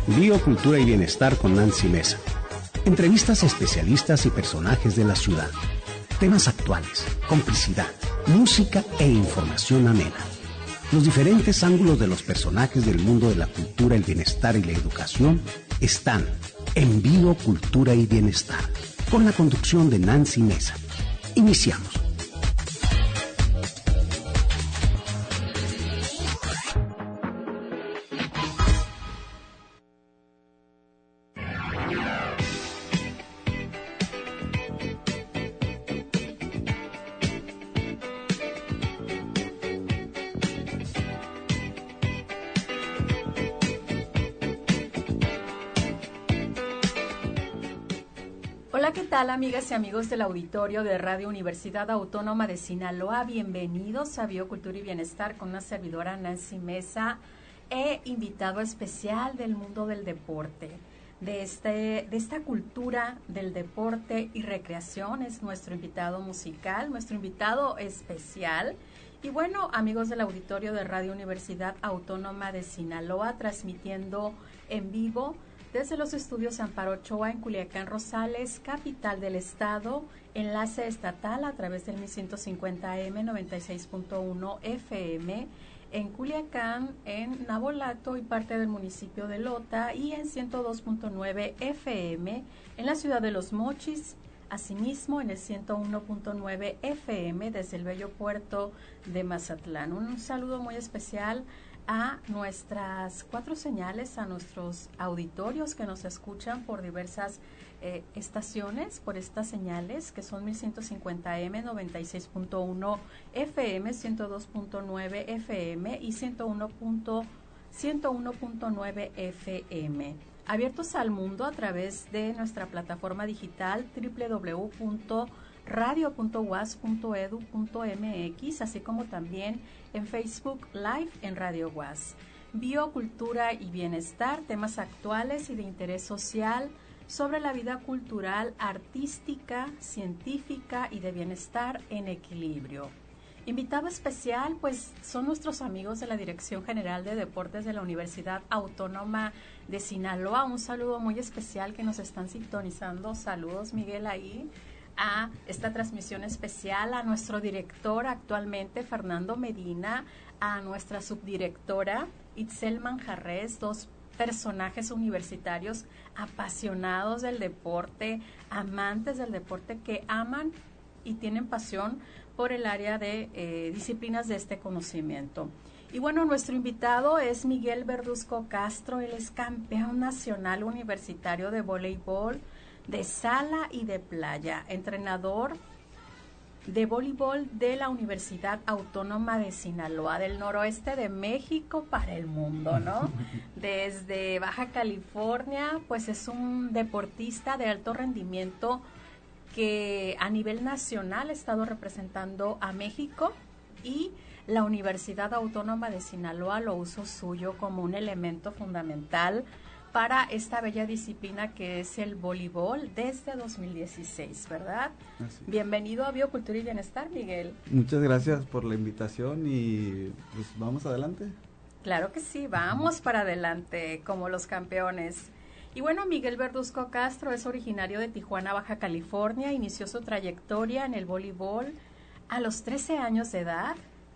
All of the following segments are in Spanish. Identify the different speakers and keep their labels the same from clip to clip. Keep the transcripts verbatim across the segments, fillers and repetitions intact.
Speaker 1: Biocultura y Bienestar con Nancy Mesa. Entrevistas a especialistas y personajes de la ciudad. Temas actuales, complicidad, música e información amena. Los diferentes ángulos de los personajes del mundo de la cultura, el bienestar y la educación están en Biocultura y Bienestar, con la conducción de Nancy Mesa. Iniciamos.
Speaker 2: Hola amigas y amigos del auditorio de Radio Universidad Autónoma de Sinaloa, bienvenidos a Biocultura y Bienestar con una servidora Nancy Mesa e invitado especial del mundo del deporte, de, este, de esta cultura del deporte y recreación. Es nuestro invitado musical, nuestro invitado especial. Y bueno, amigos del auditorio de Radio Universidad Autónoma de Sinaloa, transmitiendo en vivo desde los estudios Amparo Ochoa en Culiacán, Rosales, capital del estado, enlace estatal a través del mil ciento cincuenta A M, noventa y seis punto uno F M, en Culiacán, en Navolato y parte del municipio de Lota, y en ciento dos punto nueve F M en la ciudad de Los Mochis, asimismo en el ciento uno punto nueve F M desde el bello puerto de Mazatlán. Un saludo muy especial a nuestras cuatro señales, a nuestros auditorios que nos escuchan por diversas eh, estaciones, por estas señales que son mil ciento cincuenta A M, noventa y seis punto uno F M, ciento dos punto nueve F M y ciento uno punto nueve F M. Abiertos al mundo a través de nuestra plataforma digital doble u doble u doble u punto radio punto u a s punto e d u punto m x, así como también en Facebook Live en Radio U A S. Biocultura y Bienestar, temas actuales y de interés social sobre la vida cultural, artística, científica y de bienestar en equilibrio. Invitado especial, pues son nuestros amigos de la Dirección General de Deportes de la Universidad Autónoma de Sinaloa. Un saludo muy especial que nos están sintonizando. Saludos, Miguel, ahí a esta transmisión especial, a nuestro director actualmente, Fernando Medina, a nuestra subdirectora, Itzel Manjarres, dos personajes universitarios apasionados del deporte, amantes del deporte, que aman y tienen pasión por el área de eh, disciplinas de este conocimiento. Y bueno, nuestro invitado es Miguel Verduzco Castro. Él es campeón nacional universitario de voleibol de sala y de playa, entrenador de voleibol de la Universidad Autónoma de Sinaloa, del noroeste de México para el mundo, ¿no? Desde Baja California, pues es un deportista de alto rendimiento que a nivel nacional ha estado representando a México, y la Universidad Autónoma de Sinaloa lo hizo suyo como un elemento fundamental para esta bella disciplina que es el voleibol desde dos mil dieciséis, ¿verdad? Así. Bienvenido a Biocultura y Bienestar, Miguel.
Speaker 3: Muchas gracias por la invitación y pues vamos adelante.
Speaker 2: Claro que sí, vamos para adelante como los campeones. Y bueno, Miguel Verduzco Castro es originario de Tijuana, Baja California. Inició su trayectoria en el voleibol a los trece años de edad,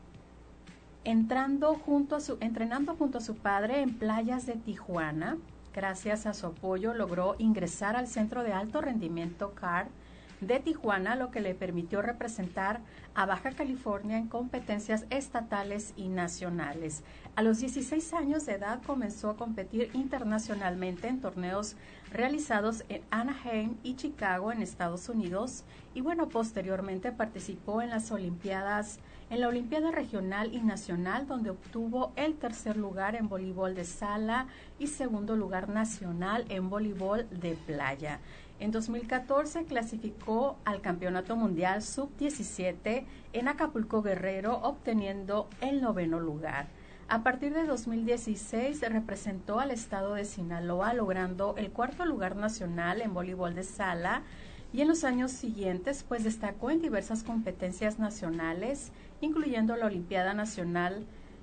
Speaker 2: entrando junto a su, entrenando junto a su padre en playas de Tijuana. Gracias a su apoyo logró ingresar al Centro de Alto Rendimiento C A R de Tijuana, lo que le permitió representar a Baja California en competencias estatales y nacionales. A los dieciséis años de edad comenzó a competir internacionalmente en torneos realizados en Anaheim y Chicago en Estados Unidos, y bueno, posteriormente participó en las Olimpiadas, en la Olimpiada Regional y Nacional, donde obtuvo el tercer lugar en voleibol de sala y segundo lugar nacional en voleibol de playa. En dos mil catorce clasificó al Campeonato Mundial sub diecisiete en Acapulco, Guerrero, obteniendo el noveno lugar. A partir de dos mil dieciséis representó al estado de Sinaloa, logrando el cuarto lugar nacional en voleibol de sala, y en los años siguientes pues destacó en diversas competencias nacionales, incluyendo la Olimpiada Nacional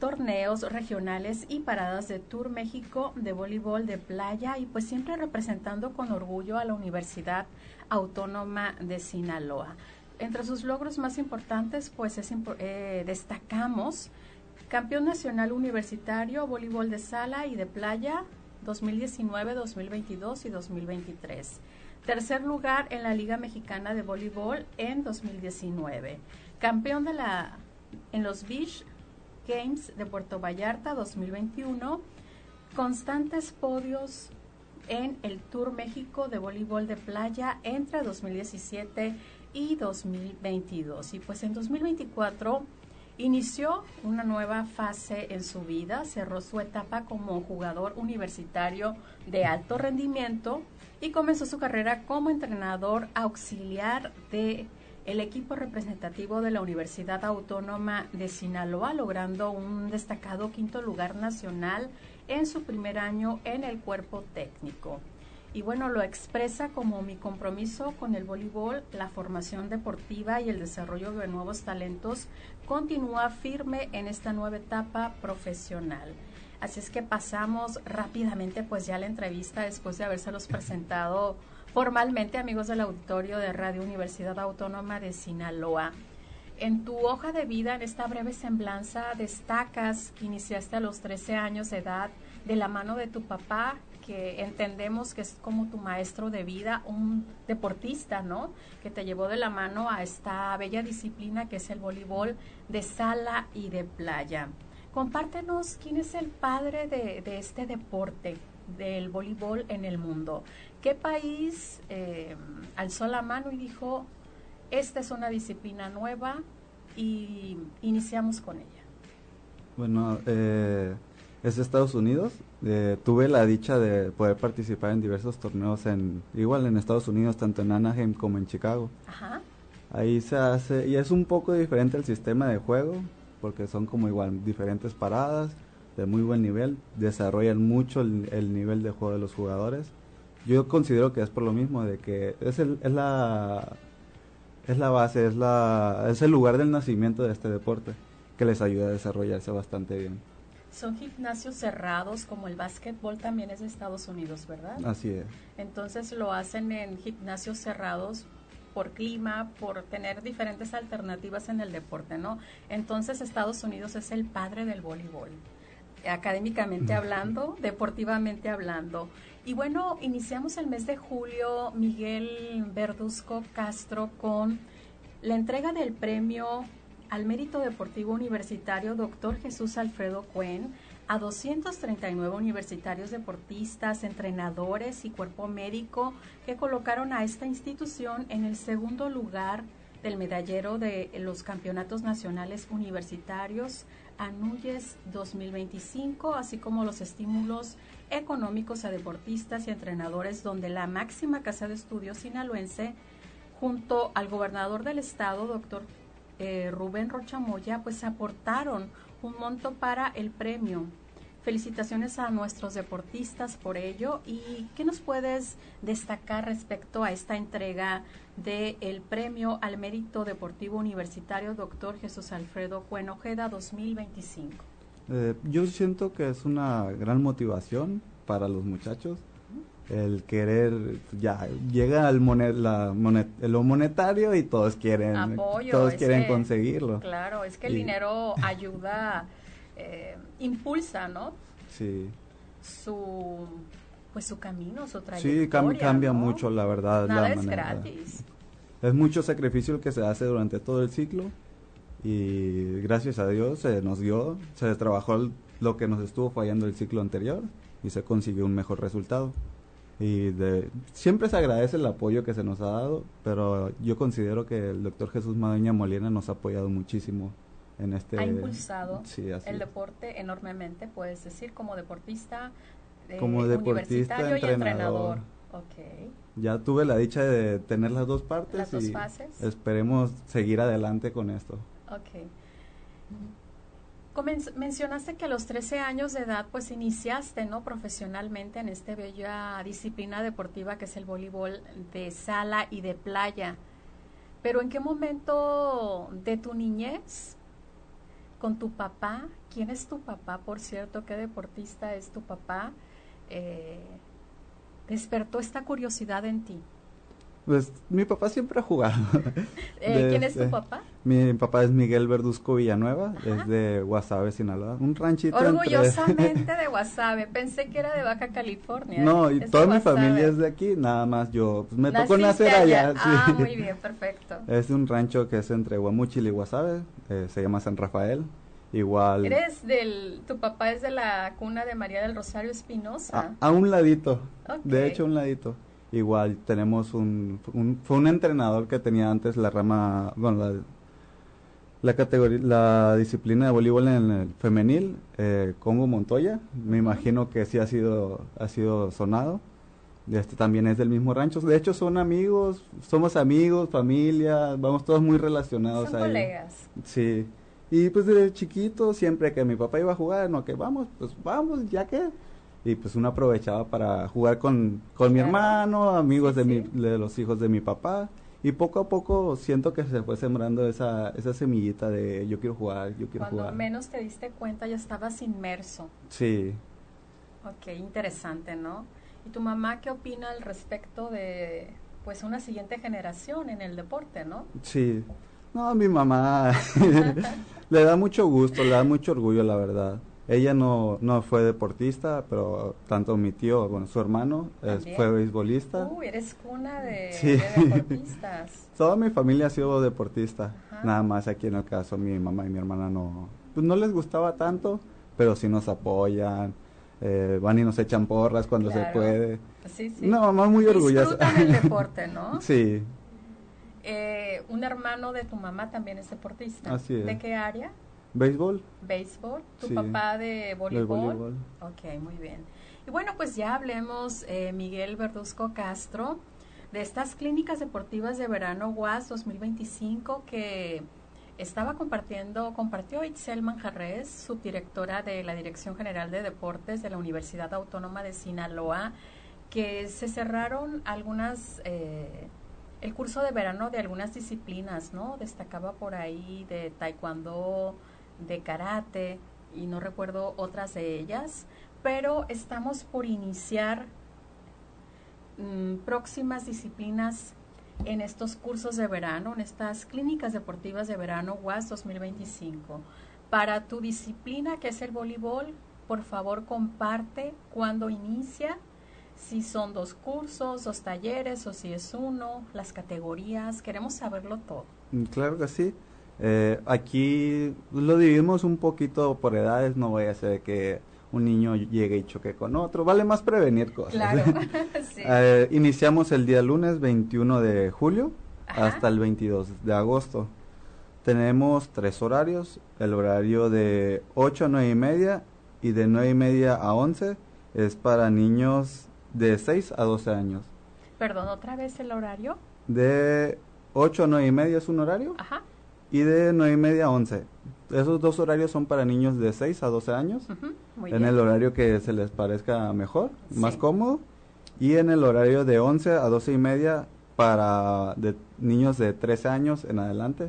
Speaker 2: torneos regionales y paradas de Tour México de voleibol de playa y pues siempre representando con orgullo a la Universidad Autónoma de Sinaloa. Entre sus logros más importantes pues es, eh, destacamos campeón nacional universitario, voleibol de sala y de playa dos mil diecinueve, dos mil veintidós y dos mil veintitrés. Tercer lugar en la Liga Mexicana de Voleibol en dos mil diecinueve. Campeón de la en los Beach Games de Puerto Vallarta dos mil veintiuno. Constantes podios en el Tour México de voleibol de playa entre dos mil diecisiete y dos mil veintidós. Y pues en dos mil veinticuatro inició una nueva fase en su vida, cerró su etapa como jugador universitario de alto rendimiento y comenzó su carrera como entrenador auxiliar de el equipo representativo de la Universidad Autónoma de Sinaloa, logrando un destacado quinto lugar nacional en su primer año en el cuerpo técnico. Y bueno, lo expresa como mi compromiso con el voleibol, la formación deportiva y el desarrollo de nuevos talentos continúa firme en esta nueva etapa profesional. Así es que pasamos rápidamente pues ya a la entrevista después de habérselos presentado formalmente, amigos del auditorio de Radio Universidad Autónoma de Sinaloa. En tu hoja de vida, en esta breve semblanza, destacas que iniciaste a los trece años de edad de la mano de tu papá, que entendemos que es como tu maestro de vida, un deportista, ¿no? Que te llevó de la mano a esta bella disciplina que es el voleibol de sala y de playa. Compártenos quién es el padre de, de este deporte, del voleibol en el mundo. ¿Qué país eh, alzó la mano y dijo, esta es una disciplina nueva y iniciamos con ella?
Speaker 3: Bueno, eh, es de Estados Unidos. Eh, tuve la dicha de poder participar en diversos torneos, en igual en Estados Unidos, tanto en Anaheim como en Chicago.
Speaker 2: Ajá.
Speaker 3: Ahí se hace, y es un poco diferente el sistema de juego, porque son como igual diferentes paradas, de muy buen nivel, desarrollan mucho el, el nivel de juego de los jugadores. Yo considero que es por lo mismo, de que es, el, es la es la base, es, la, es el lugar del nacimiento de este deporte, que les ayuda a desarrollarse bastante bien.
Speaker 2: Son gimnasios cerrados, como el básquetbol también es de Estados Unidos, ¿verdad?
Speaker 3: Así es.
Speaker 2: Entonces lo hacen en gimnasios cerrados por clima, por tener diferentes alternativas en el deporte, ¿no? Entonces Estados Unidos es el padre del voleibol, académicamente hablando, deportivamente hablando. Y bueno, iniciamos el mes de julio, Miguel Verduzco Castro, con la entrega del premio al mérito deportivo universitario doctor Jesús Alfredo Cuen a doscientos treinta y nueve universitarios deportistas, entrenadores y cuerpo médico que colocaron a esta institución en el segundo lugar del medallero de los campeonatos nacionales universitarios ANUYES dos mil veinticinco, así como los estímulos económicos a deportistas y entrenadores, donde la máxima casa de estudios sinaloense, junto al gobernador del estado, doctor eh, Rubén Rocha Moya, pues aportaron un monto para el premio. Felicitaciones a nuestros deportistas por ello. ¿Y qué nos puedes destacar respecto a esta entrega del premio al mérito deportivo universitario doctor Jesús Alfredo Cuen Ojeda dos mil veinticinco?
Speaker 3: Eh, yo siento que es una gran motivación para los muchachos el querer, ya llega al monet, la monet, lo monetario y todos quieren
Speaker 2: Apoyo,
Speaker 3: todos quieren
Speaker 2: que,
Speaker 3: conseguirlo.
Speaker 2: Claro, es que el y, dinero ayuda, eh, impulsa, ¿no?
Speaker 3: Sí.
Speaker 2: Su pues su camino, su trayectoria.
Speaker 3: Sí, cam, cambia
Speaker 2: ¿no?
Speaker 3: mucho, la verdad.
Speaker 2: Nada
Speaker 3: la
Speaker 2: es
Speaker 3: manera.
Speaker 2: gratis.
Speaker 3: Es mucho sacrificio el que se hace durante todo el ciclo y gracias a Dios se nos dio, se trabajó el, lo que nos estuvo fallando el ciclo anterior y se consiguió un mejor resultado. Y de, siempre se agradece el apoyo que se nos ha dado, pero yo considero que el doctor Jesús Madueña Molina nos ha apoyado muchísimo en este...
Speaker 2: Ha impulsado
Speaker 3: sí, así
Speaker 2: el
Speaker 3: es.
Speaker 2: deporte enormemente, puedes decir, como deportista, eh,
Speaker 3: como deportista,
Speaker 2: universitario
Speaker 3: entrenador.
Speaker 2: y entrenador. Okay.
Speaker 3: Ya tuve la dicha de tener las dos partes.
Speaker 2: Las dos
Speaker 3: y
Speaker 2: fases.
Speaker 3: Esperemos seguir adelante con esto.
Speaker 2: Ok. Comenz- mencionaste que a los trece años de edad pues iniciaste, ¿no?, profesionalmente en esta bella disciplina deportiva que es el voleibol de sala y de playa. Pero ¿en qué momento de tu niñez con tu papá. ¿Quién es tu papá, por cierto? ¿Qué deportista es tu papá? Eh, ¿Despertó esta curiosidad en ti?
Speaker 3: Pues mi papá siempre ha jugado.
Speaker 2: eh, ¿Quién es tu
Speaker 3: Desde-
Speaker 2: papá?
Speaker 3: Mi papá es Miguel Verduzco Villanueva,
Speaker 2: Ajá.
Speaker 3: es de Guasave, Sinaloa, un ranchito entre...
Speaker 2: Orgullosamente de Guasave. Pensé que era de Baja California.
Speaker 3: No,
Speaker 2: ¿eh?
Speaker 3: y
Speaker 2: Es de
Speaker 3: toda mi
Speaker 2: Guasave.
Speaker 3: familia es de aquí, nada más yo, pues me tocó
Speaker 2: ¿Naciste
Speaker 3: nacer allá.
Speaker 2: Ah,
Speaker 3: sí.
Speaker 2: muy bien, perfecto.
Speaker 3: Es un rancho que es entre Guamúchil y Guasave, eh, se llama San Rafael, igual...
Speaker 2: Eres del, tu papá es de la cuna de María del Rosario Espinosa.
Speaker 3: A, a un ladito,
Speaker 2: Ok.
Speaker 3: de hecho a un ladito. Igual tenemos un, un, fue un entrenador que tenía antes la rama, bueno, la, la categoría, la disciplina de voleibol en el femenil, eh, Congo Montoya, me
Speaker 2: Ujú.
Speaker 3: imagino que sí ha sido, ha sido sonado. Este también es del mismo rancho, de hecho son amigos, somos amigos, familia, vamos todos muy relacionados
Speaker 2: Son
Speaker 3: ahí.
Speaker 2: colegas.
Speaker 3: Sí, y pues desde chiquito, siempre que mi papá iba a jugar, no, que vamos, pues vamos, ya que. Y pues uno aprovechaba para jugar con, con mi
Speaker 2: Claro.
Speaker 3: hermano, amigos
Speaker 2: Sí,
Speaker 3: de,
Speaker 2: sí.
Speaker 3: Mi, de los hijos de mi papá. Y poco a poco siento que se fue sembrando esa, esa semillita de yo quiero jugar, yo quiero
Speaker 2: Cuando
Speaker 3: jugar.
Speaker 2: menos te diste cuenta ya estabas inmerso.
Speaker 3: Sí,
Speaker 2: Ok, interesante, ¿no? ¿Y tu mamá qué opina al respecto de, pues, una siguiente generación en el deporte, ¿no?
Speaker 3: sí. No, a mi mamá le da mucho gusto, le da mucho orgullo, la verdad. Ella no, no fue deportista, pero tanto mi tío, bueno, su hermano es-
Speaker 2: También.
Speaker 3: fue beisbolista.
Speaker 2: Uy, eres cuna de,
Speaker 3: Sí.
Speaker 2: de deportistas.
Speaker 3: Toda mi familia ha sido deportista,
Speaker 2: Ajá.
Speaker 3: nada más aquí en el caso mi mamá y mi hermana no, pues no les gustaba tanto, pero sí nos apoyan, eh, van y nos echan porras cuando se
Speaker 2: Claro.
Speaker 3: puede.
Speaker 2: Sí, sí.
Speaker 3: Una mamá muy orgullosa.
Speaker 2: Disfrutan el deporte, ¿no?
Speaker 3: Sí,
Speaker 2: Eh, un hermano de tu mamá también es deportista.
Speaker 3: Así es.
Speaker 2: ¿De qué área?
Speaker 3: béisbol,
Speaker 2: ¿Béisbol? ¿Tu
Speaker 3: Sí.
Speaker 2: papá de
Speaker 3: de
Speaker 2: voleibol?
Speaker 3: voleibol.
Speaker 2: Ok, muy bien. Y bueno, pues ya hablemos, eh, Miguel Verduzco Castro, de estas clínicas deportivas de verano U A S dos mil veinticinco que estaba compartiendo, compartió Itzel Manjarres, subdirectora de la Dirección General de Deportes de la Universidad Autónoma de Sinaloa, que se cerraron algunas, eh, el curso de verano de algunas disciplinas, ¿no? Destacaba por ahí de taekwondo, de karate, y no recuerdo otras de ellas, pero estamos por iniciar mm, próximas disciplinas en estos cursos de verano, en estas clínicas deportivas de verano U A S dos mil veinticinco. Para tu disciplina, que es el voleibol, por favor comparte cuándo inicia, si son dos cursos, dos talleres o si es uno, las categorías, queremos saberlo todo.
Speaker 3: Mm, claro que sí. Eh, aquí lo dividimos un poquito por edades, no vaya a ser que un niño llegue y choque con otro, vale más prevenir cosas.
Speaker 2: Claro, sí.
Speaker 3: Eh, iniciamos el día lunes veintiuno de julio
Speaker 2: Ajá.
Speaker 3: hasta el veintidós de agosto. Tenemos tres horarios, el horario de ocho a nueve y media y de nueve y media a once es para niños de seis a doce años.
Speaker 2: Perdón, otra vez el horario.
Speaker 3: De ocho a nueve y media es un horario
Speaker 2: Ajá.
Speaker 3: y de nueve y media a once. Esos dos horarios son para niños de seis a doce años,
Speaker 2: Ujú, muy
Speaker 3: en
Speaker 2: bien.
Speaker 3: el horario que se les parezca mejor,
Speaker 2: Sí.
Speaker 3: más cómodo, y en el horario de once a doce y media para de niños de trece años en adelante.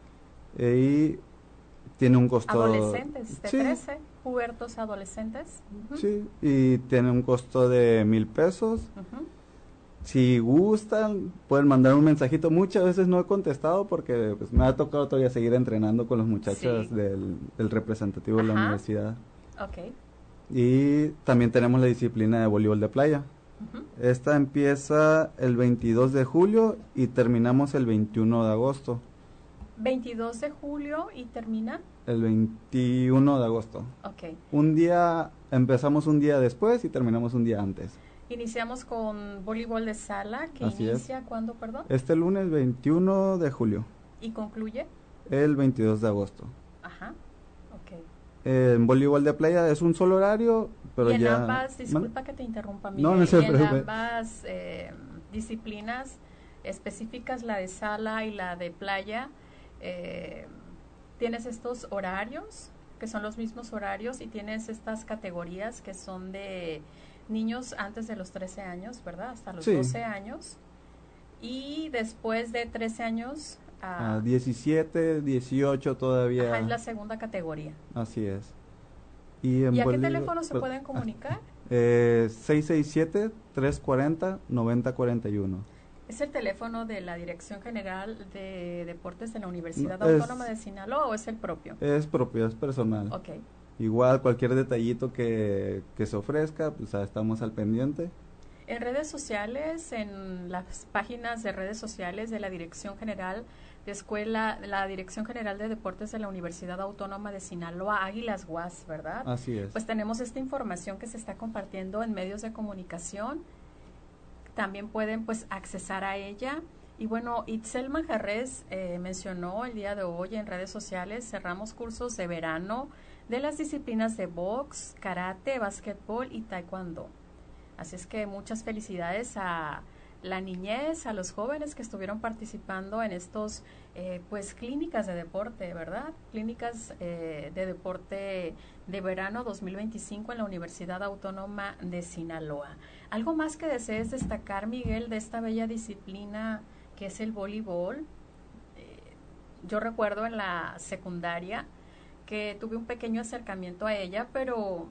Speaker 3: Y tiene un costo...
Speaker 2: Adolescentes de
Speaker 3: Sí,
Speaker 2: trece, pubertos adolescentes. Ujú,
Speaker 3: sí, y tiene un costo de mil pesos.
Speaker 2: ujú.
Speaker 3: Si gustan, pueden mandar un mensajito. Muchas veces no he contestado porque pues, me ha tocado todavía seguir entrenando con los muchachos
Speaker 2: Sí.
Speaker 3: del, del representativo de la
Speaker 2: Ajá.
Speaker 3: universidad.
Speaker 2: Ok.
Speaker 3: Y también tenemos la disciplina de voleibol de playa.
Speaker 2: Ujú.
Speaker 3: Esta empieza el veintidós de julio y terminamos el veintiuno de agosto.
Speaker 2: veintidós de julio y termina.
Speaker 3: El veintiuno de agosto.
Speaker 2: Ok.
Speaker 3: Un día, empezamos un día después y terminamos un día antes.
Speaker 2: Iniciamos con voleibol de sala, que
Speaker 3: Así es.
Speaker 2: inicia cuándo, perdón,
Speaker 3: Este lunes veintiuno de julio,
Speaker 2: y concluye.
Speaker 3: el veintidós de agosto.
Speaker 2: Ajá. Ok.
Speaker 3: Eh, en voleibol de playa es un solo horario, pero
Speaker 2: y en
Speaker 3: ya...
Speaker 2: ambas,
Speaker 3: ¿Mande?
Speaker 2: disculpa que te interrumpa,
Speaker 3: No,
Speaker 2: Miguel,
Speaker 3: no se
Speaker 2: y en
Speaker 3: preocupe.
Speaker 2: ambas eh, disciplinas específicas, la de sala y la de playa, eh, tienes estos horarios, que son los mismos horarios, y tienes estas categorías que son de niños antes de los trece años, ¿verdad? Hasta los
Speaker 3: Sí.
Speaker 2: doce años. Y después de trece años a...
Speaker 3: a diecisiete, dieciocho todavía.
Speaker 2: Ajá, es la segunda categoría.
Speaker 3: Así es. ¿Y, en
Speaker 2: ¿Y a qué
Speaker 3: Bolívar,
Speaker 2: teléfono se
Speaker 3: pero,
Speaker 2: pueden comunicar?
Speaker 3: Eh, seis seis siete, tres cuatro cero, nueve cero cuatro uno.
Speaker 2: ¿Es el teléfono de la Dirección General de Deportes de la Universidad
Speaker 3: No, es-
Speaker 2: Autónoma de Sinaloa o es el propio?
Speaker 3: Es propio, es personal.
Speaker 2: Ok.
Speaker 3: Igual cualquier detallito que, que se ofrezca, pues ah, estamos al pendiente.
Speaker 2: En redes sociales, en las páginas de redes sociales de la Dirección General de Escuela, la Dirección General de Deportes de la Universidad Autónoma de Sinaloa, Águilas U A S, ¿verdad?
Speaker 3: Así es.
Speaker 2: Pues tenemos esta información que se está compartiendo en medios de comunicación. También pueden pues accesar a ella. Y bueno, Itzel Manjarres eh, mencionó el día de hoy en redes sociales, cerramos cursos de verano de las disciplinas de box, karate, básquetbol y taekwondo. Así es que muchas felicidades a la niñez, a los jóvenes que estuvieron participando en estos, eh, pues, clínicas de deporte, ¿verdad? Clínicas eh, de deporte de verano dos mil veinticinco en la Universidad Autónoma de Sinaloa. ¿Algo más que desees destacar, Miguel, de esta bella disciplina que es el voleibol? Eh, yo recuerdo en la secundaria que tuve un pequeño acercamiento a ella, pero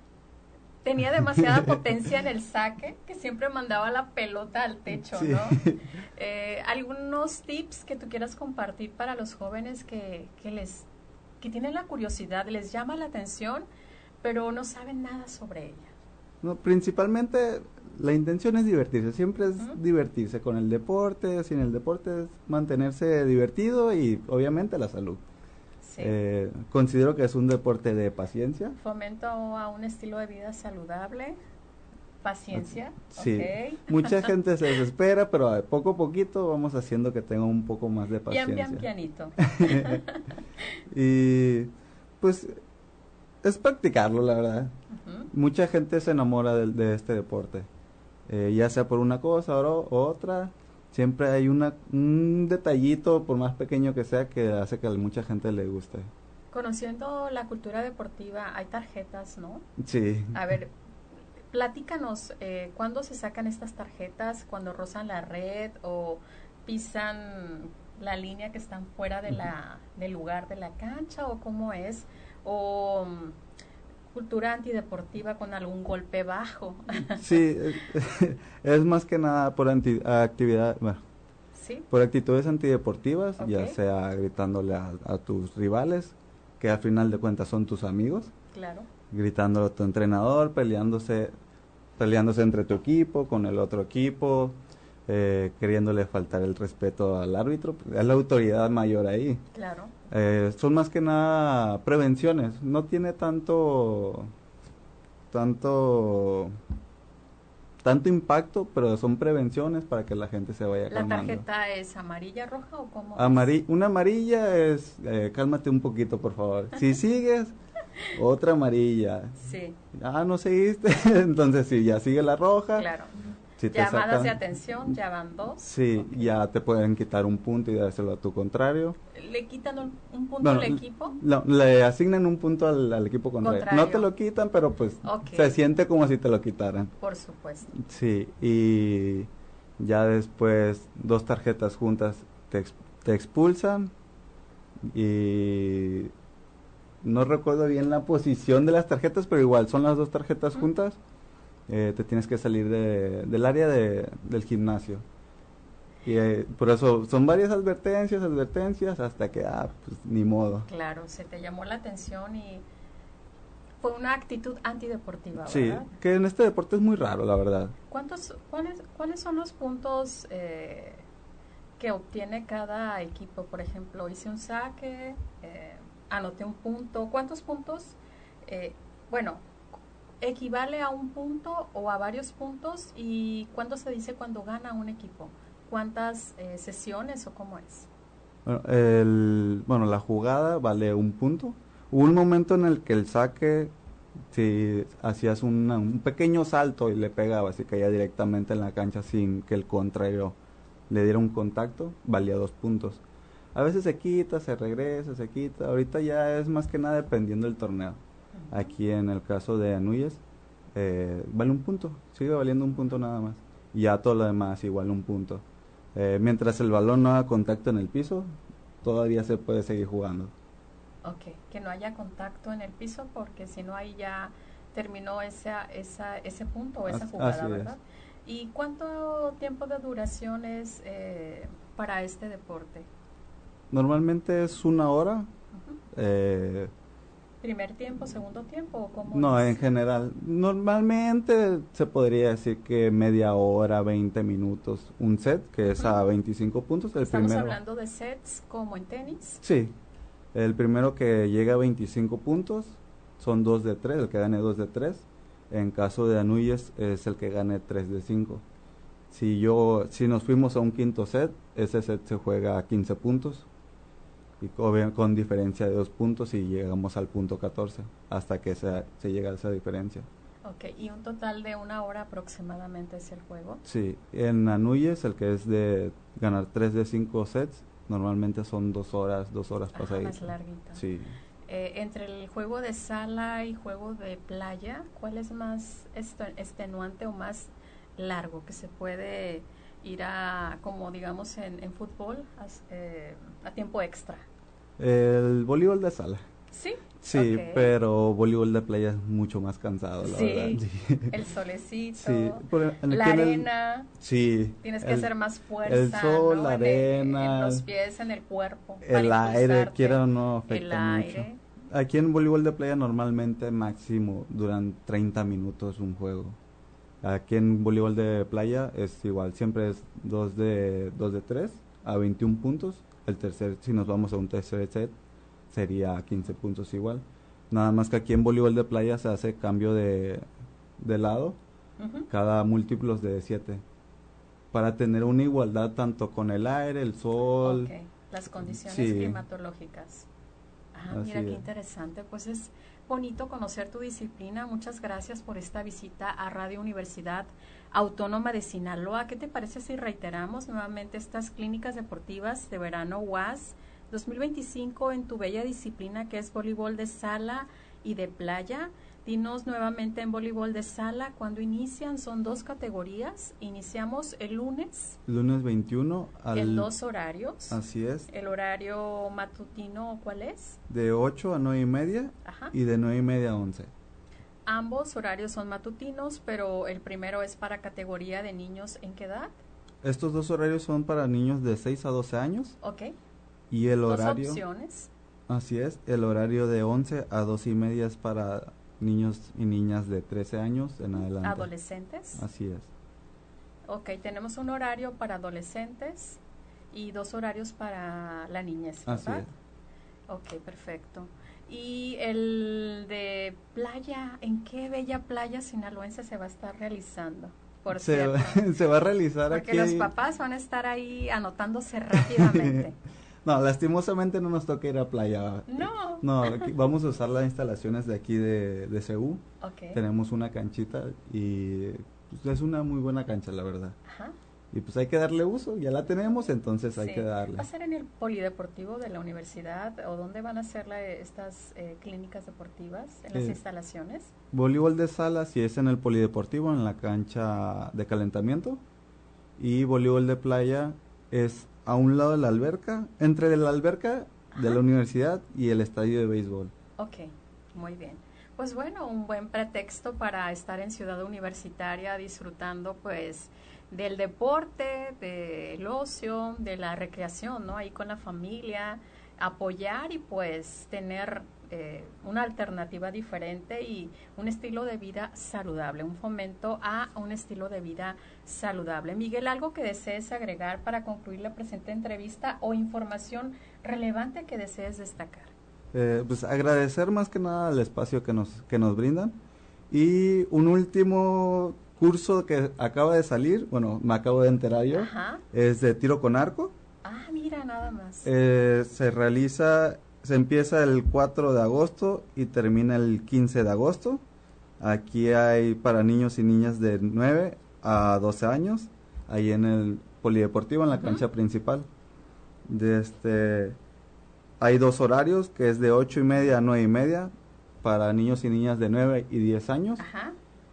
Speaker 2: tenía demasiada potencia en el saque, que siempre mandaba la pelota al techo,
Speaker 3: Sí.
Speaker 2: ¿no? Eh, ¿Algunos tips que tú quieras compartir para los jóvenes que, que les que tienen la curiosidad, les llama la atención, pero no saben nada sobre ella?
Speaker 3: No, principalmente la intención es divertirse, siempre es
Speaker 2: Ujú.
Speaker 3: divertirse con el deporte, sin el deporte es mantenerse divertido y obviamente la salud.
Speaker 2: Sí.
Speaker 3: Eh, considero que es un deporte de paciencia.
Speaker 2: Fomento a un estilo de vida saludable, paciencia.
Speaker 3: Sí,
Speaker 2: Ok.
Speaker 3: mucha gente se desespera, pero a poco a poquito vamos haciendo que tenga un poco más de
Speaker 2: Bien,
Speaker 3: paciencia.
Speaker 2: bien, pianito.
Speaker 3: Y pues es practicarlo, la verdad.
Speaker 2: Ujú.
Speaker 3: Mucha gente se enamora de, de este deporte, eh, ya sea por una cosa o otra. Siempre hay una, un detallito, por más pequeño que sea, que hace que a mucha gente le guste.
Speaker 2: Conociendo la cultura deportiva, hay tarjetas, ¿no?
Speaker 3: Sí.
Speaker 2: A ver, platícanos, eh, ¿cuándo se sacan estas tarjetas? ¿Cuando rozan la red o pisan la línea que están fuera de la, del lugar de la cancha? ¿O cómo es? ¿O um, cultura antideportiva con algún golpe bajo?
Speaker 3: Sí, es más que nada por anti, actividad, bueno,
Speaker 2: ¿Sí?
Speaker 3: por actitudes antideportivas,
Speaker 2: Ok.
Speaker 3: ya sea gritándole a, a tus rivales, que al final de cuentas son tus amigos,
Speaker 2: Claro.
Speaker 3: gritándole a tu entrenador, peleándose, peleándose entre tu equipo, con el otro equipo, eh, queriéndole faltar el respeto al árbitro, es la autoridad mayor ahí.
Speaker 2: Claro.
Speaker 3: Eh, son más que nada prevenciones, no tiene tanto, tanto, tanto impacto, pero son prevenciones para que la gente se vaya
Speaker 2: ¿La
Speaker 3: calmando.
Speaker 2: tarjeta es amarilla, roja o cómo?
Speaker 3: Amari- una amarilla es, eh, cálmate un poquito, por favor. Si sigues, otra amarilla.
Speaker 2: es? Sí,
Speaker 3: Ah, no seguiste, entonces sí, ya sigue la roja.
Speaker 2: claro.
Speaker 3: Si te
Speaker 2: Llamadas
Speaker 3: sacan-
Speaker 2: de atención, ya van dos.
Speaker 3: Sí,
Speaker 2: Ok.
Speaker 3: ya te pueden quitar un punto y dárselo a tu contrario.
Speaker 2: ¿Le quitan un, un punto
Speaker 3: Bueno,
Speaker 2: al equipo?
Speaker 3: No, le asignan un punto al, al equipo contrario.
Speaker 2: Contrario.
Speaker 3: No te lo quitan, pero pues
Speaker 2: Ok.
Speaker 3: se siente como si te lo quitaran.
Speaker 2: Por supuesto.
Speaker 3: Sí, y ya después dos tarjetas juntas te, ex- te expulsan y no recuerdo bien la posición de las tarjetas, pero igual son las dos tarjetas
Speaker 2: Ujú.
Speaker 3: juntas. Eh, te tienes que salir de, del área de, del gimnasio. Y eh, por eso son varias advertencias, advertencias, hasta que, ah, pues ni modo.
Speaker 2: Claro, se te llamó la atención y fue una actitud antideportiva,
Speaker 3: Sí,
Speaker 2: ¿verdad?
Speaker 3: que en este deporte es muy raro, la verdad.
Speaker 2: ¿Cuántos, cuáles, ¿Cuáles son los puntos eh, que obtiene cada equipo? Por ejemplo, hice un saque, eh, anoté un punto. ¿Cuántos puntos? Eh, bueno, ¿equivale a un punto o a varios puntos? ¿Y cuándo se dice cuando gana un equipo? ¿Cuántas eh, sesiones o cómo es?
Speaker 3: Bueno, el, bueno, la jugada vale un punto. Hubo un momento en el que el saque, si hacías una- un pequeño salto y le pegabas y caía directamente en la cancha sin que el contrario le diera un contacto, valía dos puntos. A veces se quita, se regresa, se quita. Ahorita ya es más que nada dependiendo del torneo. Aquí en el caso de Anuyes, eh, vale un punto, sigue valiendo un punto nada más. Y ya todo lo demás igual un punto. Eh, mientras el balón no haga contacto en el piso, todavía se puede seguir jugando.
Speaker 2: Ok, que no haya contacto en el piso porque si no ahí ya terminó esa, esa, ese punto o esa
Speaker 3: As,
Speaker 2: jugada,
Speaker 3: así
Speaker 2: ¿verdad?
Speaker 3: Es.
Speaker 2: ¿Y cuánto tiempo de duración es eh, para este deporte?
Speaker 3: Normalmente es una hora.
Speaker 2: Uh-huh.
Speaker 3: eh,
Speaker 2: ¿Primer tiempo, segundo tiempo o cómo
Speaker 3: No,
Speaker 2: es?
Speaker 3: en general. Normalmente se podría decir que media hora, veinte minutos, un set, que es a veinticinco puntos. El
Speaker 2: ¿Estamos
Speaker 3: primero,
Speaker 2: hablando de sets como en tenis?
Speaker 3: Sí, el primero que llega a veinticinco puntos son dos de tres, el que gane dos de tres. En caso de Anuyes es el que gane tres de cinco. Si yo, si nos fuimos a un quinto set, ese set se juega a quince puntos. Y con, con diferencia de dos puntos y llegamos al punto catorce hasta que se, se llega a esa diferencia.
Speaker 2: Ok, y un total de una hora aproximadamente es el juego.
Speaker 3: Sí, en Anuyes, el que es de ganar tres de cinco sets, normalmente son dos horas, dos horas
Speaker 2: ah,
Speaker 3: pasaditas.
Speaker 2: Más larguito.
Speaker 3: Sí.
Speaker 2: Eh, entre el juego de sala y juego de playa, ¿cuál es más extenuante o más largo que se puede ir a, como digamos en, en fútbol, a, eh, a tiempo extra?
Speaker 3: El voleibol de sala.
Speaker 2: ¿Sí?
Speaker 3: Sí,
Speaker 2: okay.
Speaker 3: Pero voleibol de playa es mucho más cansado, la
Speaker 2: sí,
Speaker 3: verdad. Sí,
Speaker 2: el solecito,
Speaker 3: sí. Por, en,
Speaker 2: la arena,
Speaker 3: el, sí,
Speaker 2: tienes que
Speaker 3: el,
Speaker 2: hacer más fuerza,
Speaker 3: el sol,
Speaker 2: ¿no?
Speaker 3: la
Speaker 2: en
Speaker 3: arena,
Speaker 2: el, en los pies, en el cuerpo,
Speaker 3: el aire, quiera o no, afecta
Speaker 2: el aire.
Speaker 3: mucho. Aquí en voleibol de playa normalmente máximo duran treinta minutos un juego. Aquí en voleibol de playa es igual, siempre es dos de dos de tres a veintiún puntos. El tercer, si nos vamos a un tercer set, sería quince puntos igual. Nada más que aquí en voleibol de playa se hace cambio de, de lado, uh-huh. cada múltiplos de siete, para tener una igualdad tanto con el aire, el sol.
Speaker 2: Okay. Las condiciones
Speaker 3: sí.
Speaker 2: climatológicas. Ah,
Speaker 3: Así
Speaker 2: mira qué
Speaker 3: es.
Speaker 2: interesante, pues es bonito conocer tu disciplina. Muchas gracias por esta visita a Radio Universidad Autónoma de Sinaloa. ¿Qué te parece si reiteramos nuevamente estas clínicas deportivas de verano U A S dos mil veinticinco en tu bella disciplina que es voleibol de sala y de playa? Dinos nuevamente en voleibol de sala, ¿cuándo inician? Son dos categorías. Iniciamos el lunes.
Speaker 3: Lunes veintiuno. Al,
Speaker 2: en dos horarios.
Speaker 3: Así es.
Speaker 2: ¿El horario matutino cuál es?
Speaker 3: De ocho a nueve y media.
Speaker 2: Ajá.
Speaker 3: Y de nueve y media a once.
Speaker 2: Ambos horarios son matutinos, pero el primero es para categoría de niños, ¿en qué edad?
Speaker 3: Estos dos horarios son para niños de seis a doce años.
Speaker 2: Ok.
Speaker 3: Y el
Speaker 2: dos
Speaker 3: horario...
Speaker 2: opciones.
Speaker 3: Así es. El horario de once a doce y media es para niños y niñas de trece años en adelante.
Speaker 2: ¿Adolescentes?
Speaker 3: Así es.
Speaker 2: Ok, tenemos un horario para adolescentes y dos horarios para la niñez, ¿verdad?
Speaker 3: Así es.
Speaker 2: Ok, perfecto. ¿Y el de playa, en qué bella playa sinaloense se va a estar realizando? Por
Speaker 3: se,
Speaker 2: cierto.
Speaker 3: Va, se va a realizar
Speaker 2: Porque
Speaker 3: aquí.
Speaker 2: los papás van a estar ahí anotándose rápidamente.
Speaker 3: No, lastimosamente no nos toca ir a playa.
Speaker 2: No.
Speaker 3: No, aquí vamos a usar las instalaciones de aquí de, de C U.
Speaker 2: Okay.
Speaker 3: Tenemos una canchita y pues, es una muy buena cancha, la verdad.
Speaker 2: Ajá.
Speaker 3: Y pues hay que darle uso, ya la tenemos, entonces sí. hay que darle.
Speaker 2: ¿Va a ser en el polideportivo de la universidad o dónde van a ser la, estas eh, clínicas deportivas, en las eh, instalaciones?
Speaker 3: Voleibol de sala si es en el polideportivo, en la cancha de calentamiento, y voleibol de playa es a un lado de la alberca, entre la alberca Ajá. de la universidad y el estadio de béisbol.
Speaker 2: Ok, muy bien. Pues bueno, un buen pretexto para estar en Ciudad Universitaria disfrutando pues del deporte, del ocio, de la recreación, ¿no? Ahí con la familia, apoyar y pues tener eh, una alternativa diferente y un estilo de vida saludable, un fomento a un estilo de vida saludable. Miguel, ¿algo que desees agregar para concluir la presente entrevista o información relevante que desees destacar?
Speaker 3: Eh, pues agradecer más que nada el espacio que nos, que nos brindan y un último curso que acaba de salir, bueno, me acabo de enterar yo,
Speaker 2: Ajá.
Speaker 3: es de tiro con arco.
Speaker 2: Ah, mira, nada más.
Speaker 3: Eh, se realiza, se empieza el cuatro de agosto y termina el quince de agosto. Aquí hay para niños y niñas de nueve a doce años, ahí en el polideportivo, en la uh-huh. cancha principal. De este, hay dos horarios, que es de ocho y media a nueve y media, para niños y niñas de nueve y diez años.
Speaker 2: Ajá.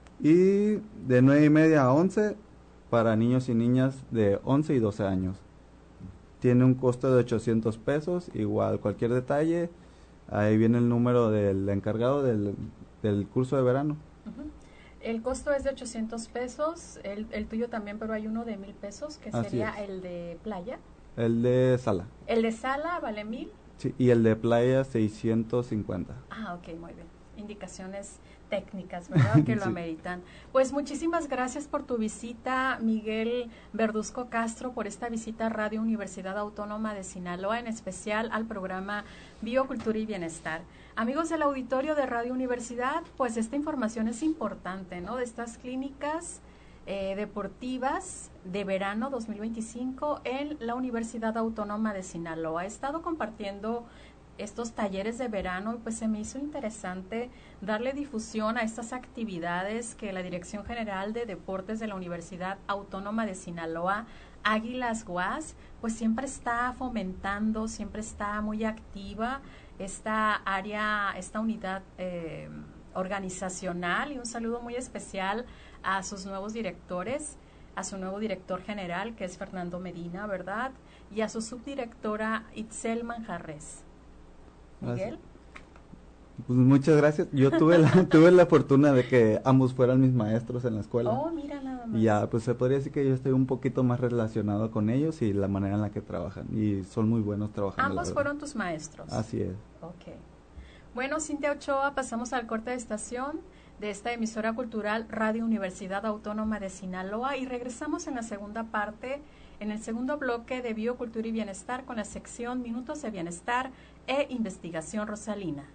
Speaker 3: Y de nueve y media a once para niños y niñas de once y doce años. tiene un costo de ochocientos pesos, igual cualquier detalle, ahí viene el número del encargado del, del curso de verano.
Speaker 2: Uh-huh. El costo es de ochocientos pesos, el, el tuyo también, pero hay uno de mil pesos, que
Speaker 3: Así
Speaker 2: sería
Speaker 3: es.
Speaker 2: el de playa.
Speaker 3: El de sala.
Speaker 2: El de sala vale mil.
Speaker 3: Sí, y el de playa seiscientos cincuenta.
Speaker 2: Ah, ok, muy bien. Indicaciones técnicas, ¿verdad? Que lo
Speaker 3: sí.
Speaker 2: ameritan. Pues muchísimas gracias por tu visita, Miguel Verduzco Castro, por esta visita a Radio Universidad Autónoma de Sinaloa, en especial al programa Biocultura y Bienestar. Amigos del auditorio de Radio Universidad, pues esta información es importante, ¿no? De estas clínicas eh, deportivas de verano dos mil veinticinco en la Universidad Autónoma de Sinaloa. He estado compartiendo estos talleres de verano y pues se me hizo interesante darle difusión a estas actividades que la Dirección General de Deportes de la Universidad Autónoma de Sinaloa, Águilas U A S, pues siempre está fomentando, siempre está muy activa esta área, esta unidad eh, organizacional, y un saludo muy especial a sus nuevos directores, a su nuevo director general, que es Fernando Medina, ¿verdad? Y a su subdirectora Itzel Manjarres. Miguel.
Speaker 3: Pues muchas gracias. Yo tuve la, tuve la fortuna de que ambos fueran mis maestros en la escuela.
Speaker 2: Oh, mira nada más.
Speaker 3: Y ya, pues se podría decir que yo estoy un poquito más relacionado con ellos y la manera en la que trabajan. Y son muy buenos trabajando.
Speaker 2: Ambos fueron tus maestros.
Speaker 3: Así es.
Speaker 2: Ok. Bueno, Cintia Ochoa, pasamos al corte de estación de esta emisora cultural Radio Universidad Autónoma de Sinaloa y regresamos en la segunda parte, en el segundo bloque de Biocultura y Bienestar, con la sección Minutos de Bienestar e Investigación Rosalina.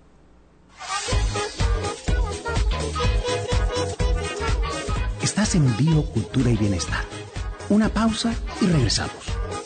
Speaker 1: Estás en Biocultura y Bienestar. Una pausa y regresamos.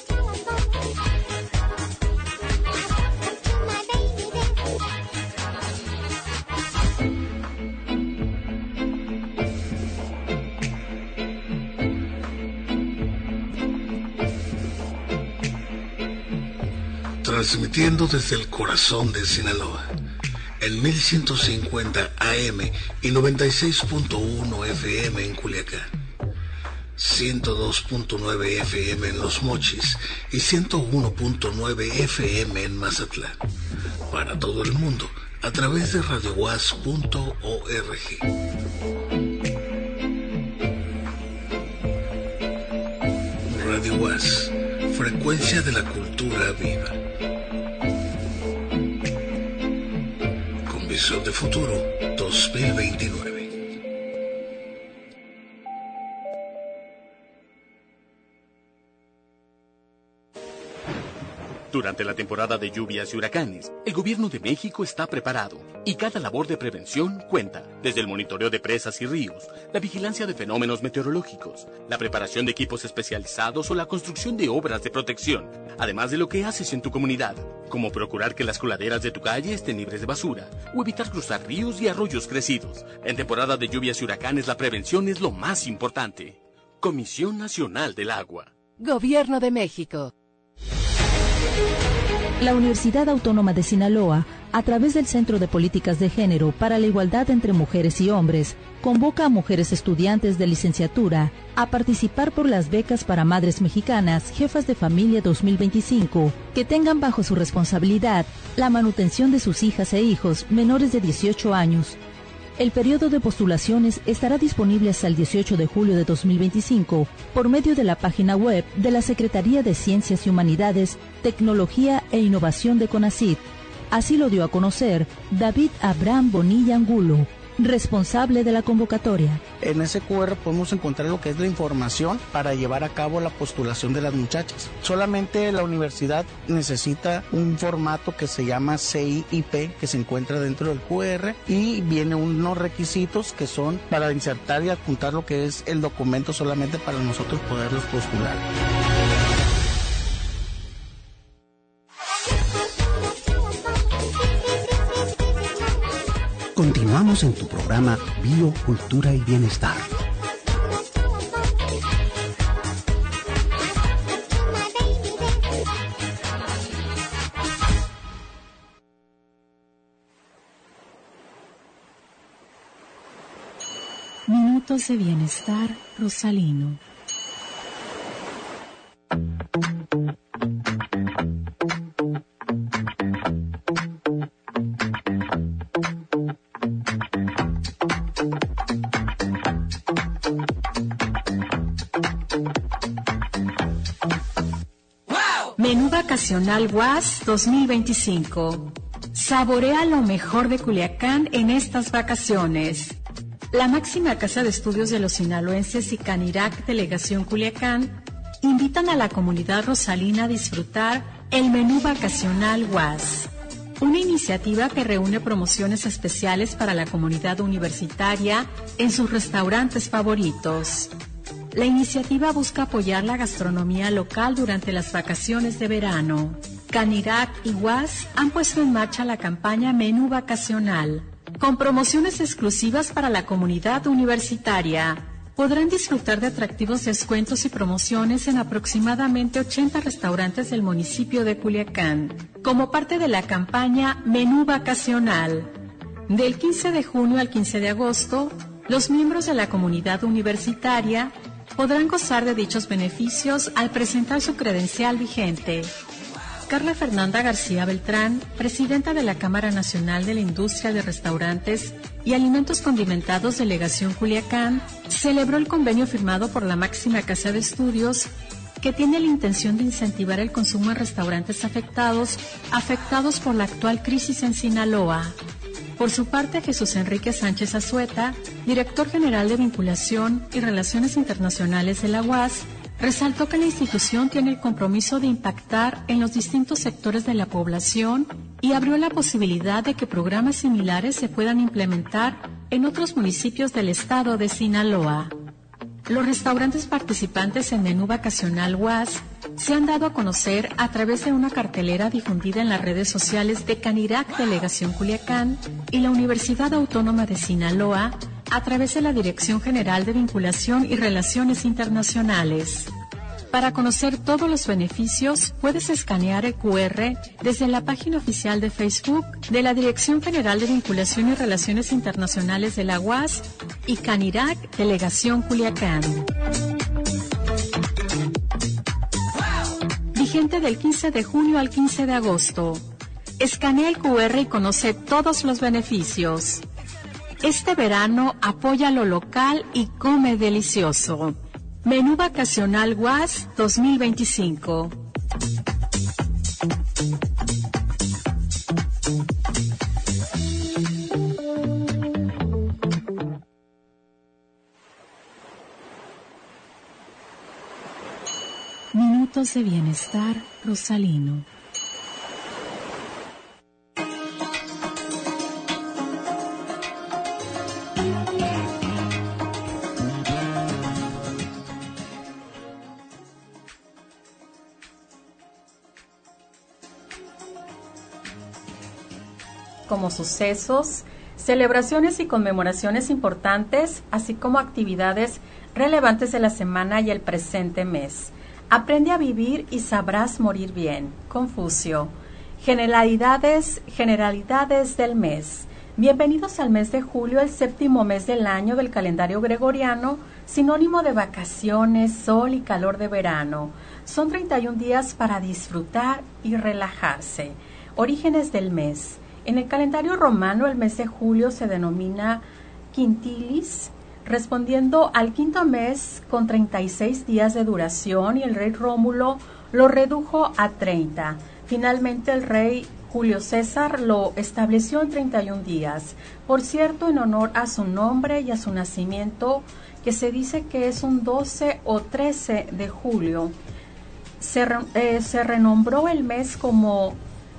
Speaker 4: Transmitiendo desde el corazón de Sinaloa, en mil ciento cincuenta A M y noventa y seis punto uno F M en Culiacán, ciento dos punto nueve F M en Los Mochis y ciento uno punto nueve F M en Mazatlán, para todo el mundo a través de radio u a s punto org. Radio U A S, frecuencia de la cultura viva. Con visión de futuro dos mil veintinueve.
Speaker 5: Durante la temporada de lluvias y huracanes, el Gobierno de México está preparado y cada labor de prevención cuenta, desde el monitoreo de presas y ríos, la vigilancia de fenómenos meteorológicos, la preparación de equipos especializados o la construcción de obras de protección, además de lo que haces en tu comunidad, como procurar que las coladeras de tu calle estén libres de basura o evitar cruzar ríos y arroyos crecidos. En temporada de lluvias y huracanes la prevención es lo más importante. Comisión Nacional del Agua.
Speaker 6: Gobierno de México.
Speaker 7: La Universidad Autónoma de Sinaloa, a través del Centro de Políticas de Género para la Igualdad entre Mujeres y Hombres, convoca a mujeres estudiantes de licenciatura a participar por las becas para madres mexicanas, jefas de familia dos mil veinticinco, que tengan bajo su responsabilidad la manutención de sus hijas e hijos menores de dieciocho años. El periodo de postulaciones estará disponible hasta el dieciocho de julio de dos mil veinticinco por medio de la página web de la Secretaría de Ciencias y Humanidades, Tecnología e Innovación de CONACYT. Así lo dio a conocer David Abraham Bonilla Angulo, responsable de la convocatoria.
Speaker 8: En ese cu erre podemos encontrar lo que es la información para llevar a cabo la postulación de las muchachas. Solamente la universidad necesita un formato que se llama C I I P, que se encuentra dentro del cu erre, y viene unos requisitos que son para insertar y adjuntar lo que es el documento solamente para nosotros poderlos postular.
Speaker 1: Continuamos en tu programa Biocultura y Bienestar.
Speaker 9: Minutos de Bienestar Rosalino.
Speaker 2: Vacacional U A S dos mil veinticinco. Saborea lo mejor de Culiacán en estas vacaciones. La máxima casa de estudios de los sinaloenses y Canirac Delegación Culiacán invitan a la comunidad rosalina a disfrutar el menú vacacional U A S, una iniciativa que reúne promociones especiales para la comunidad universitaria en sus restaurantes favoritos. La iniciativa busca apoyar la gastronomía local durante las vacaciones de verano. Canirac y U A S han puesto en marcha la campaña Menú Vacacional, con promociones exclusivas para la comunidad universitaria. Podrán disfrutar de atractivos descuentos y promociones en aproximadamente ochenta restaurantes del municipio de Culiacán, como parte de la campaña Menú Vacacional. Del quince de junio al quince de agosto, los miembros de la comunidad universitaria podrán gozar de dichos beneficios al presentar su credencial vigente. Carla Fernanda García Beltrán, presidenta de la Cámara Nacional de la Industria de Restaurantes y Alimentos Condimentados Delegación Culiacán, celebró el convenio firmado por la máxima casa de estudios que tiene la intención de incentivar el consumo en restaurantes afectados, afectados por la actual crisis en Sinaloa. Por su parte, Jesús Enrique Sánchez Azueta, director general de Vinculación y Relaciones Internacionales de la U A S, resaltó que la institución tiene el compromiso de impactar en los distintos sectores de la población y abrió la posibilidad de que programas similares se puedan implementar en otros municipios del estado de Sinaloa. Los restaurantes participantes en Menú Vacacional U A S se han dado a conocer a través de una cartelera difundida en las redes sociales de Canirac Delegación Culiacán y la Universidad Autónoma de Sinaloa a través de la Dirección General de Vinculación y Relaciones Internacionales. Para conocer todos los beneficios, puedes escanear el cu erre desde la página oficial de Facebook de la Dirección General de Vinculación y Relaciones Internacionales de la U A S y Canirac Delegación Culiacán. Vigente del quince de junio al quince de agosto. Escanea el cu erre y conoce todos los beneficios. Este verano apoya lo local y come delicioso. Menú Vacacional U A S dos mil veinticinco. Minutos de bienestar rosalino. Como sucesos, celebraciones y conmemoraciones importantes, así como actividades relevantes de la semana y el presente mes. Aprende a vivir y sabrás morir bien. Confucio. Generalidades, generalidades del mes. Bienvenidos al mes de julio, el séptimo mes del año del calendario gregoriano, sinónimo de vacaciones, sol y calor de verano. Son treinta y un días para disfrutar y relajarse. Orígenes del mes. En el calendario romano, el mes de julio se denomina quintilis, respondiendo al quinto mes con treinta y seis días de duración, y el rey Rómulo lo redujo a treinta. Finalmente, el rey Julio César lo estableció en treinta y un días. Por cierto, en honor a su nombre y a su nacimiento, que se dice que es un doce o trece de julio, se, re, eh, se renombró el mes como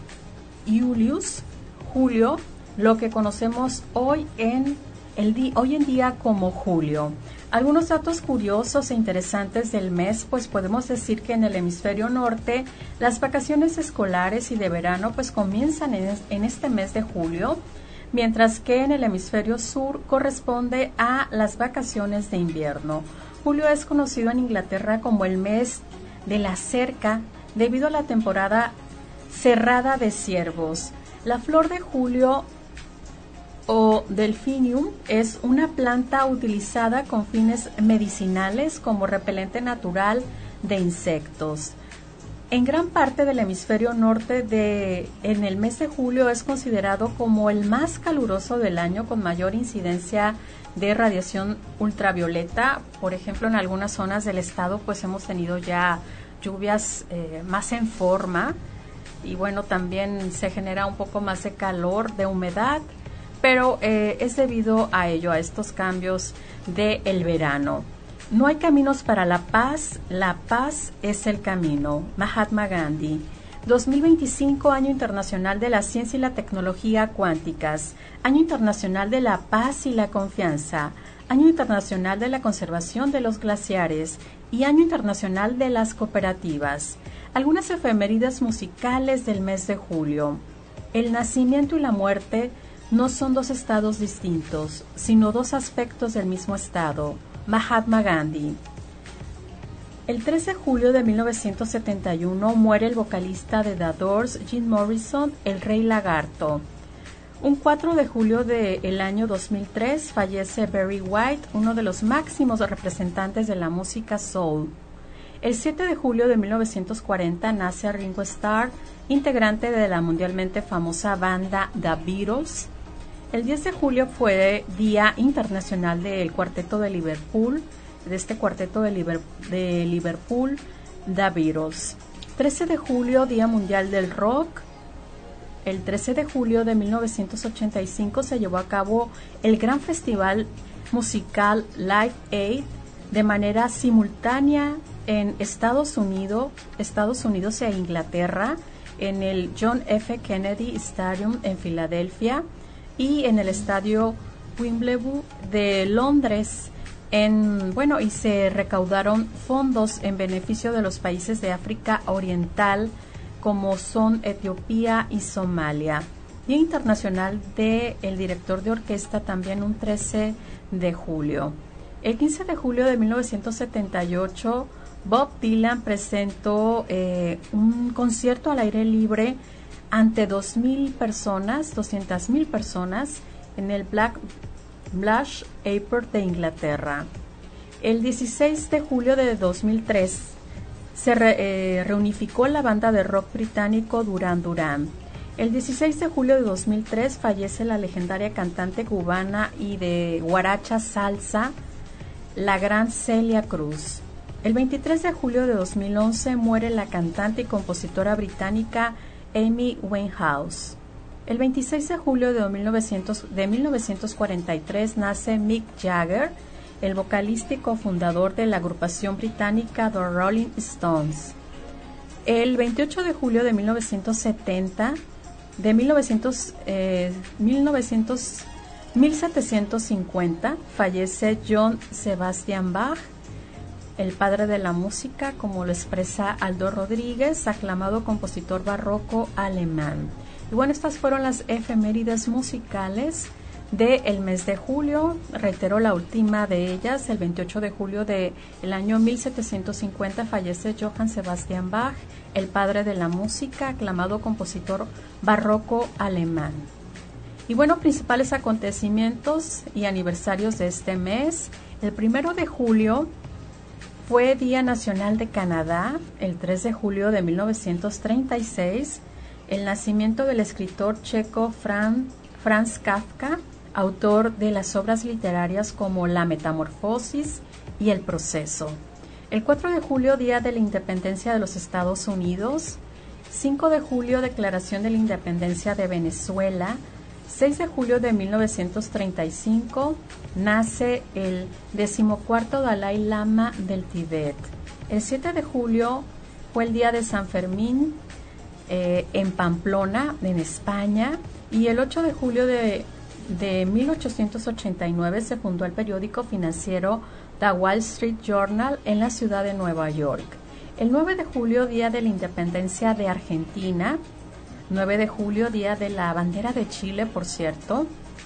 Speaker 2: Iulius, Julio, lo que conocemos hoy en, el di- hoy en día como julio. Algunos datos curiosos e interesantes del mes, pues podemos decir que en el hemisferio norte las vacaciones escolares y de verano pues comienzan en, es- en este mes de julio, mientras que en el hemisferio sur corresponde a las vacaciones de invierno. Julio es conocido en Inglaterra como el mes de la cerca debido a la temporada cerrada de ciervos. La flor de julio o delphinium es una planta utilizada con fines medicinales como repelente natural de insectos. En gran parte del hemisferio norte, de, en el mes de julio es considerado como el más caluroso del año, con mayor incidencia de radiación ultravioleta. Por ejemplo, en algunas zonas del estado pues hemos tenido ya lluvias eh, más en forma y bueno, también se genera un poco más de calor, de humedad, pero eh, es debido a ello, a estos cambios del verano. No hay caminos para la paz, la paz es el camino. Mahatma Gandhi. dos mil veinticinco, Año Internacional de la Ciencia y la Tecnología Cuánticas, Año Internacional de la Paz y la Confianza, Año Internacional de la Conservación de los Glaciares y Año Internacional de las Cooperativas. Algunas efemérides musicales del mes de julio. El nacimiento y la muerte no son dos estados distintos, sino dos aspectos del mismo estado. Mahatma Gandhi. El tres de julio de mil novecientos setenta y uno muere el vocalista de The Doors, Jim Morrison, el Rey Lagarto. Un cuatro de julio del año dos mil tres fallece Barry White, uno de los máximos representantes de la música soul. El siete de julio de mil novecientos cuarenta nace Ringo Starr, integrante de la mundialmente famosa banda The Beatles. El diez de julio fue Día Internacional del Cuarteto de Liverpool, de este cuarteto de, Liber, de Liverpool, The Beatles. trece de julio, Día Mundial del Rock. El trece de julio de mil novecientos ochenta y cinco se llevó a cabo el gran festival musical Live Aid de manera simultánea en Estados Unidos, Estados Unidos e Inglaterra, en el John F. Kennedy Stadium en Filadelfia y en el estadio Wimbledon de Londres. En, bueno, y se recaudaron fondos en beneficio de los países de África Oriental, como son Etiopía y Somalia. Día Internacional del Director de Orquesta, también un trece de julio. El quince de julio de mil novecientos setenta y ocho, Bob Dylan presentó eh, un concierto al aire libre ante dos mil personas, doscientas mil personas, en el Black Blush Airport de Inglaterra. El dieciséis de julio de dos mil tres se re, eh, reunificó la banda de rock británico Duran Duran. El dieciséis de julio de dos mil tres fallece la legendaria cantante cubana y de guaracha salsa, la gran Celia Cruz. El veintitrés de julio de dos mil once muere la cantante y compositora británica Amy Winehouse. El veintiséis de julio de mil novecientos cuarenta y tres nace Mick Jagger, el vocalista y cofundador de la agrupación británica The Rolling Stones. El veintiocho de julio de mil novecientos setenta, de mil novecientos, eh, mil novecientos, mil setecientos cincuenta, fallece Johann Sebastian Bach, el padre de la música, como lo expresa Aldo Rodríguez, aclamado compositor barroco alemán. Y bueno, estas fueron las efemérides musicales del mes de julio. Reitero la última de ellas. El veintiocho de julio del año mil setecientos cincuenta fallece Johann Sebastian Bach, el padre de la música, aclamado compositor barroco alemán. Y bueno, principales acontecimientos y aniversarios de este mes. El primero de julio fue Día Nacional de Canadá. El tres de julio de mil novecientos treinta y seis, el nacimiento del escritor checo Fran, Franz Kafka, autor de las obras literarias como La Metamorfosis y El Proceso. El cuatro de julio, Día de la Independencia de los Estados Unidos. cinco de julio, Declaración de la Independencia de Venezuela. seis de julio de mil novecientos treinta y cinco, nace el decimocuarto Dalai Lama del Tíbet. El siete de julio fue el Día de San Fermín eh, en Pamplona, en España, y el ocho de julio de, de mil ochocientos ochenta y nueve se fundó el periódico financiero The Wall Street Journal en la ciudad de Nueva York. El nueve de julio, Día de la Independencia de Argentina. nueve de julio, Día de la Bandera de Chile, por cierto.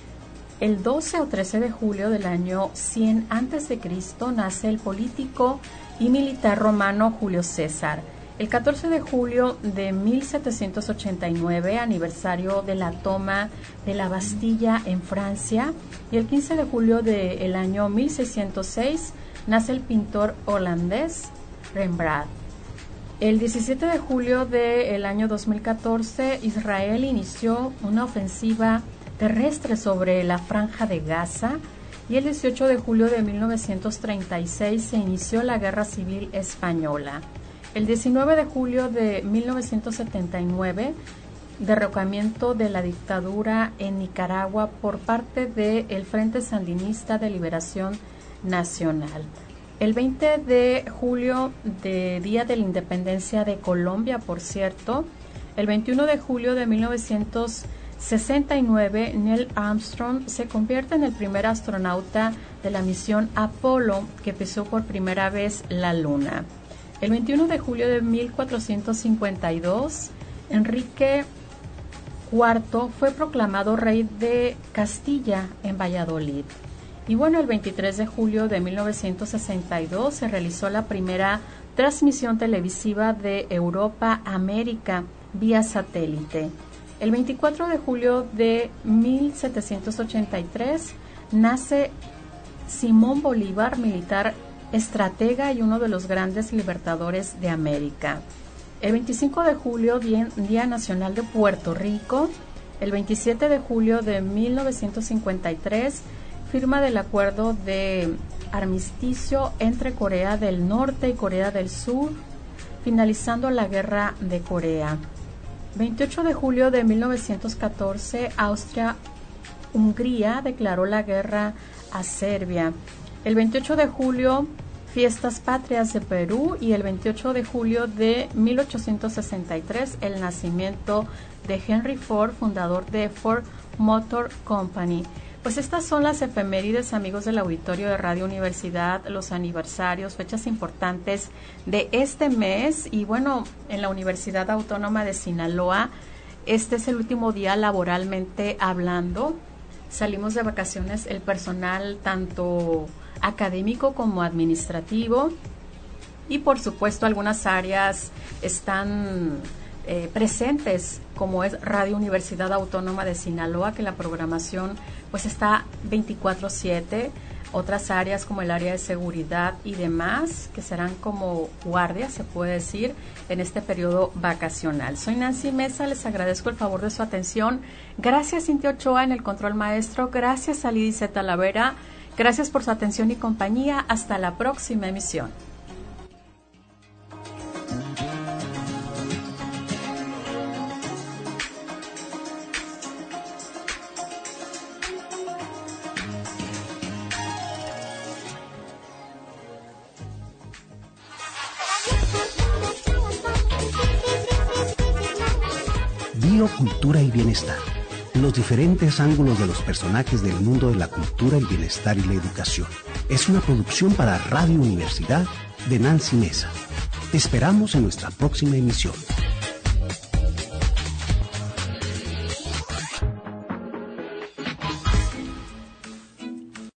Speaker 2: El doce o trece de julio del año cien antes de Cristo nace el político y militar romano Julio César. El catorce de julio de mil setecientos ochenta y nueve, aniversario de la toma de la Bastilla en Francia. Y el quince de julio del año mil seiscientos seis nace el pintor holandés Rembrandt. El diecisiete de julio del año dos mil catorce, Israel inició una ofensiva terrestre sobre la Franja de Gaza, y el dieciocho de julio de mil novecientos treinta y seis se inició la Guerra Civil Española. El diecinueve de julio de mil novecientos setenta y nueve, derrocamiento de la dictadura en Nicaragua por parte del Frente Sandinista de Liberación Nacional. El veinte de julio, de Día de la Independencia de Colombia, por cierto, el veintiuno de julio de mil novecientos sesenta y nueve, Neil Armstrong se convierte en el primer astronauta de la misión Apolo que pisó por primera vez la Luna. El veintiuno de julio de mil cuatrocientos cincuenta y dos, Enrique cuarto fue proclamado rey de Castilla en Valladolid. Y bueno, el veintitrés de julio de mil novecientos sesenta y dos se realizó la primera transmisión televisiva de Europa a América vía satélite. El veinticuatro de julio de mil setecientos ochenta y tres nace Simón Bolívar, militar, estratega y uno de los grandes libertadores de América. El veinticinco de julio, Día, Día Nacional de Puerto Rico. El veintisiete de julio de mil novecientos cincuenta y tres, firma del acuerdo de armisticio entre Corea del Norte y Corea del Sur, finalizando la Guerra de Corea. veintiocho de julio de mil novecientos catorce, Austria-Hungría declaró la guerra a Serbia. El veintiocho de julio, Fiestas Patrias de Perú, y el veintiocho de julio de mil ochocientos sesenta y tres, el nacimiento de Henry Ford, fundador de Ford Motor Company. Pues estas son las efemérides, amigos del auditorio de Radio Universidad, los aniversarios, fechas importantes de este mes. Y bueno, en la Universidad Autónoma de Sinaloa, este es el último día laboralmente hablando. Salimos de vacaciones el personal tanto académico como administrativo, y por supuesto algunas áreas están eh, presentes, como es Radio Universidad Autónoma de Sinaloa, que la programación pues está veinticuatro siete, otras áreas como el área de seguridad y demás, que serán como guardias, se puede decir, en este periodo vacacional. Soy Nancy Mesa, les agradezco el favor de su atención. Gracias, Cintia Ochoa, en el control maestro. Gracias a Lidice Talavera. Gracias por su atención y compañía. Hasta la próxima emisión.
Speaker 1: Cultura y bienestar. Los diferentes ángulos de los personajes del mundo de la cultura, el bienestar y la educación. Es una producción para Radio Universidad de Nancy Mesa. Te esperamos en nuestra próxima emisión.